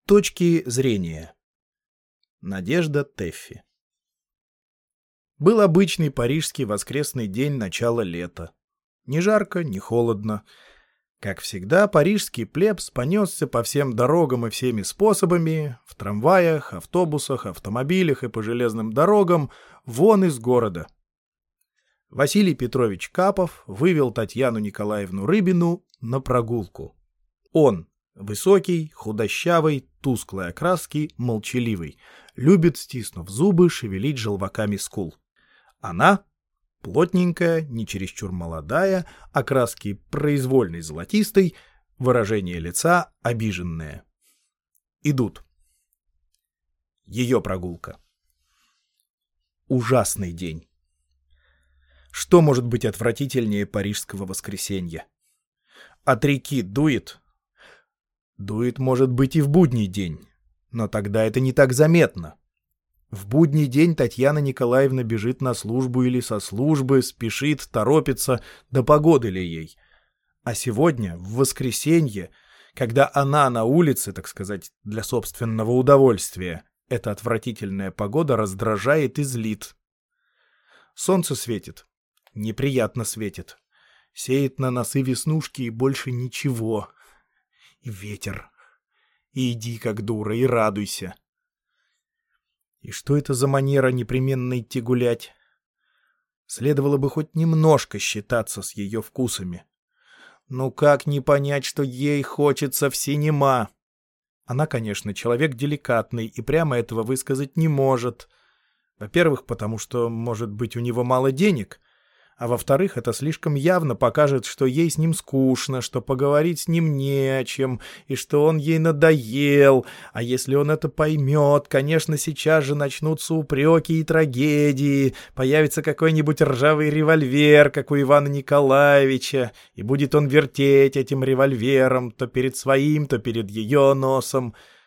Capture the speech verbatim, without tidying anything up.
Точки зрения. Надежда Тэффи. Был обычный парижский воскресный день начала лета. Ни жарко, ни холодно. Как всегда, парижский плебс понесся по всем дорогам и всеми способами, в трамваях, автобусах, автомобилях и по железным дорогам, вон из города. Василий Петрович Капов вывел Татьяну Николаевну Рыбину на прогулку. Он высокий, худощавый, тусклой окраски, молчаливый, любит, стиснув зубы, шевелить желваками скул. Она плотненькая, не чересчур молодая, окраски произвольной золотистой, выражение лица обиженное. Идут. Ее прогулка. Ужасный день. Что может быть отвратительнее парижского воскресенья? От реки дует. Дует, может быть, и в будний день, но тогда это не так заметно. В будний день Татьяна Николаевна бежит на службу или со службы, спешит, торопится, да погоды ли ей. А сегодня, в воскресенье, когда она на улице, так сказать, для собственного удовольствия, эта отвратительная погода раздражает и злит. Солнце светит, неприятно светит, сеет на носы веснушки и больше ничего. И ветер. И иди как дура, и радуйся. И что это за манера непременно идти гулять? Следовало бы хоть немножко считаться с ее вкусами. Ну как не понять, что ей хочется в синема? Она, конечно, человек деликатный и прямо этого высказать не может. Во-первых, потому что, может быть, у него мало денег, а во-вторых, это слишком явно покажет, что ей с ним скучно, что поговорить с ним не о чем, и что он ей надоел. А если он это поймет, конечно, сейчас же начнутся упреки и трагедии, появится какой-нибудь ржавый револьвер, как у Ивана Николаевича, и будет он вертеть этим револьвером то перед своим, то перед ее носом.